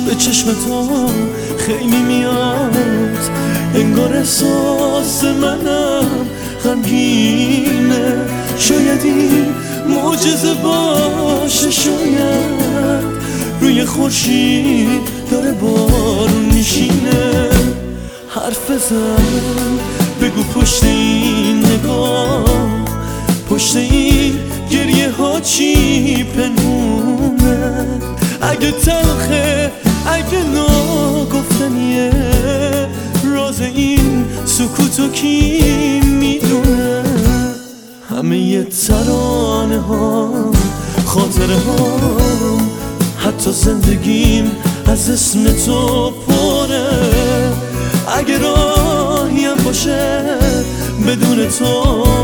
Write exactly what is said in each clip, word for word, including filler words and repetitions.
به چشم تو خیلی میاد، انگار احساس منم غمگینه. شاید این معجزه باشه، شاید روی خورشید داره بارون میشینه. حرف بزن بگو پشت این نگاه، پشت این گریه ها چی پنهونه؟ اگه تلخه، اگه ناگفتنیه، راز این سکوتو کی میدونه؟ همه یه ترانه ها، خاطره ها، حتی زندگیم از اسم تو پره. اگه راهی هم باشه بدون تو،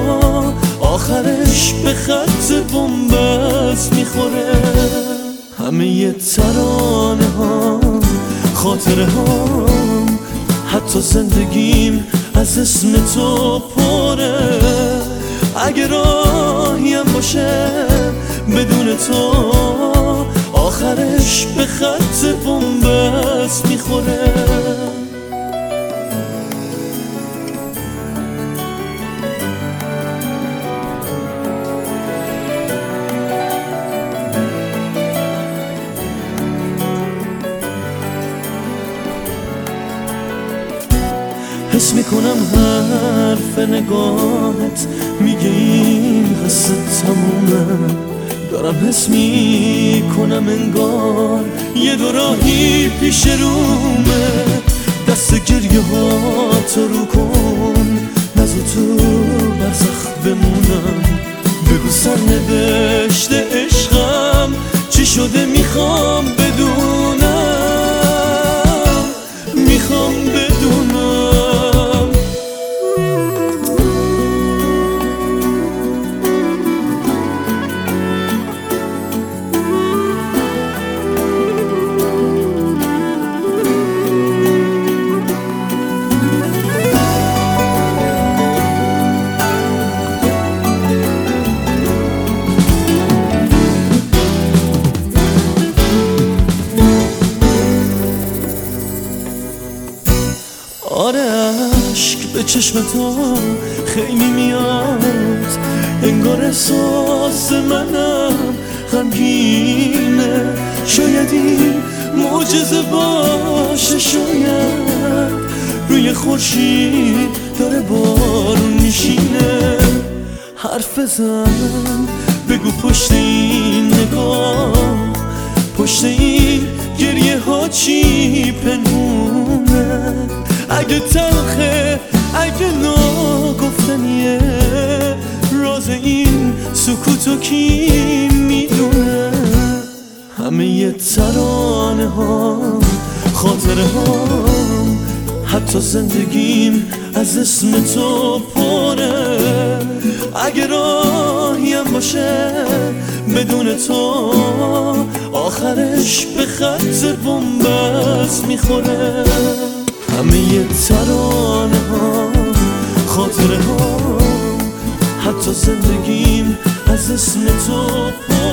آخرش به خط بنبست میخوره. همه یه ترانه ها، خاطره ها، حتی زندگیم از اسم تو پره. اگه راهی هم باشه بدون تو، آخرش به خط بنبست میخوره. حس میکنم حرف نگاهت میگه این قصه تمومه. دارم حس میکنم انگار یه دو راهی پیش رومه. دست گریه ها تو رو کن، نزو تو برزخ بمونم. بگو سرنوشت عشقم چی شده، میخوام بدونم، میخوام بدونم. آره عشق به چشم تو خیلی میاد، انگار احساس منم غمگینه. شاید این معجزه باشه، شاید روی خورشید داره بارون میشینه. حرف بزن بگو پشت این نگاه، پشت این گریه ها چی پنهونه؟ اگه تلخه، اگه ناگفتنیه، راز این سکوتو کی میدونه؟ همه یه ترانه ها، خاطره ها، حتی زندگیم از اسم تو پره. اگه راهی هم باشه بدون تو، آخرش به خط بنبست میخوره. همه یه ترانه ها، خاطره ها، حتی زندگیم از اسم تو